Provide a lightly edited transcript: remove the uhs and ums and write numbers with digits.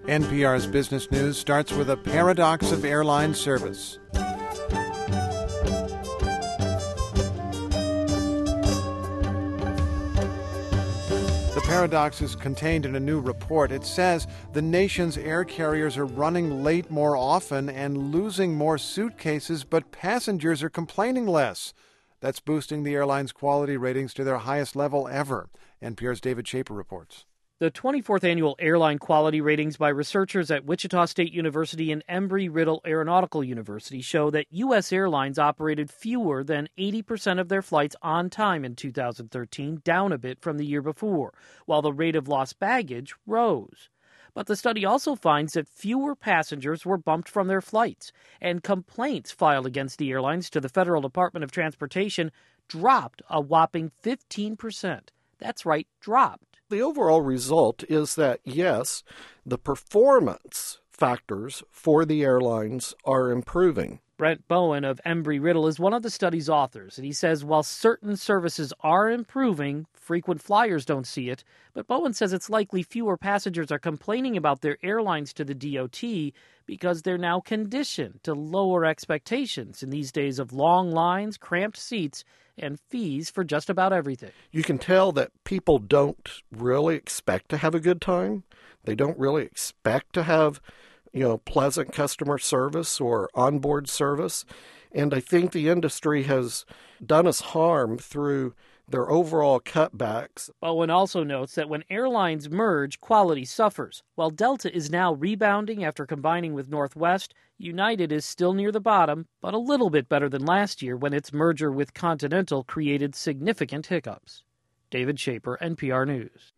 NPR's Business News starts with a paradox of airline service. The paradox is contained in a new report. It says the nation's air carriers are running late more often and losing more suitcases, but passengers are complaining less. That's boosting the airline's quality ratings to their highest level ever. NPR's David Schaper reports. The 24th annual airline quality ratings by researchers at Wichita State University and Embry-Riddle Aeronautical University show that U.S. airlines operated fewer than 80% of their flights on time in 2013, down a bit from the year before, while the rate of lost baggage rose. But the study also finds that fewer passengers were bumped from their flights, and complaints filed against the airlines to the Federal Department of Transportation dropped a whopping 15%. That's right, dropped. The overall result is that, yes, the performance factors for the airlines are improving. Brent Bowen of Embry-Riddle is one of the study's authors, and he says while certain services are improving, frequent flyers don't see it, but Bowen says it's likely fewer passengers are complaining about their airlines to the DOT because they're now conditioned to lower expectations in these days of long lines, cramped seats, and fees for just about everything. You can tell that people don't really expect to have a good time. They don't really expect to have, pleasant customer service or onboard service. And I think the industry has done us harm through their overall cutbacks. Bowen also notes that when airlines merge, quality suffers. While Delta is now rebounding after combining with Northwest, United is still near the bottom, but a little bit better than last year when its merger with Continental created significant hiccups. David Schaper, NPR News.